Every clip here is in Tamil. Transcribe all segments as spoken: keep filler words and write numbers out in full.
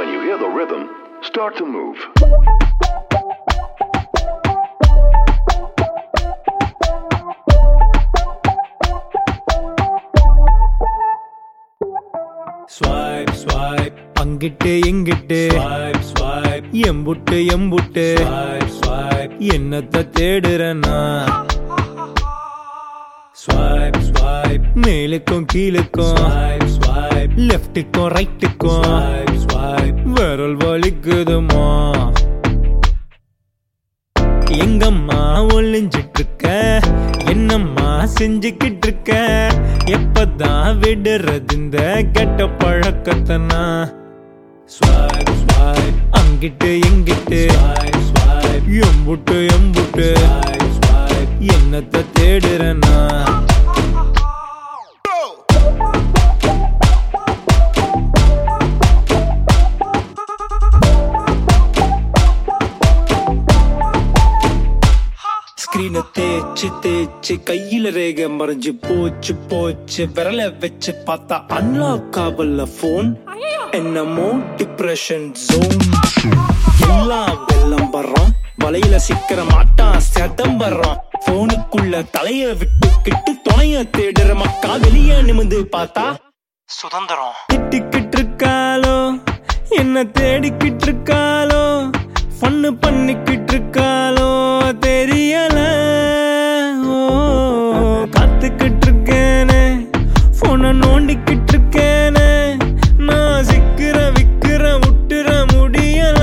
When you hear the rhythm, start to move. Swipe, swipe, அங்கிட்டு இங்கிட்டு swipe, swipe, எம்புட்டு எம்புட்டு swipe, swipe, என்னத்த தேடுறனா swipe, swipe, மேலுக்கும் கீழுக்கும் swipe, swipe, லெஃப்ட்டுக்கும் ரைட்டுக்கும் swipe, swipe, விரல் வலிக்குதுமா எங்கம்மா ஒளிஞ்சிட்டு இருக்க என்னம்மா செஞ்சுக்கிட்டு இருக்க எப்பதான் விடுறது இந்த கெட்ட பழக்கத்தனா ஸ்வைப் ஸ்வைப் அங்கிட்டு எங்கிட்டு ஸ்வைப் ஸ்வைப் எம்புட்டு எம்புட்டு ஸ்வைப் ஸ்வைப் என்னத்த தேடுறனா ஸ்கிரீனை தேய்ச்சு தேய்ச்சு கையில ரேக மறைஞ்சு போச்சு போச்சு விரல வச்சு பார்த்தா அன்லாக் ஆகல போன் என்னமோ டிப்ரெஷன் ஜோன் எல்லாம் வெள்ளம் வர்றோம் வலையில சிக்கிற மாட்டான் சட்டம் வர்றோம் போனுக்குள்ள தலைய விட்டுக்கிட்டு துணைய தேடுற மக்கா வெளியே நிமிந்து பார்த்தா சுதந்திரம் திட்டிக்கிட்டு இருக்காளோ என்ன தேடிக்கிட்டு இருக்காளோ ஃபன்னு பண்ணிக்கிட்டு இருக்காளோ தெரியல காத்துக்கிட்டு இருக்கேனே போன நோண்டிக்கிட்டு இருக்கேனே நான் சிக்கிற விக்கிற முட்டுற முடியல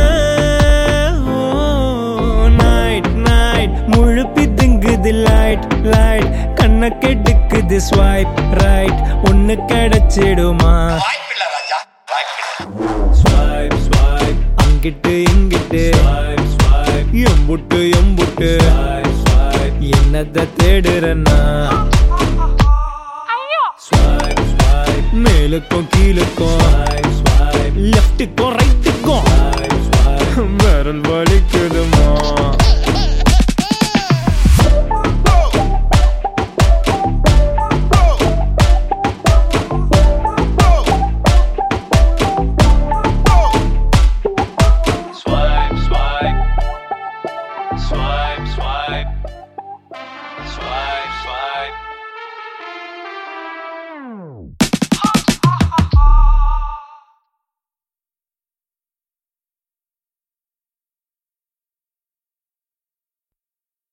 நைட் நைட் முழுப்பி திங்குது லைட் லைட் கண்ண கெடுக்குது ஸ்வைப் ரைட் ஒன்னு கிடைச்சிடுமா ஸ்வைப் ஸ்வைப் அங்கிட்டு இங்கிட்டு ஸ்வைப் ஸ்வைப் எம்புட்டு எம்புட்டு ஸ்வைப் ஸ்வைப் என்னத்த தேடுறனா ஸ்வைப் ஸ்வைப் மேலுக்கும் கீழுக்கும் ஸ்வைப் ஸ்வைப் லெஃப்ட்டுக்கும் ரைட்டுக்கும் ஸ்வைப் ஸ்வைப் விரல் வலிக்குதுமா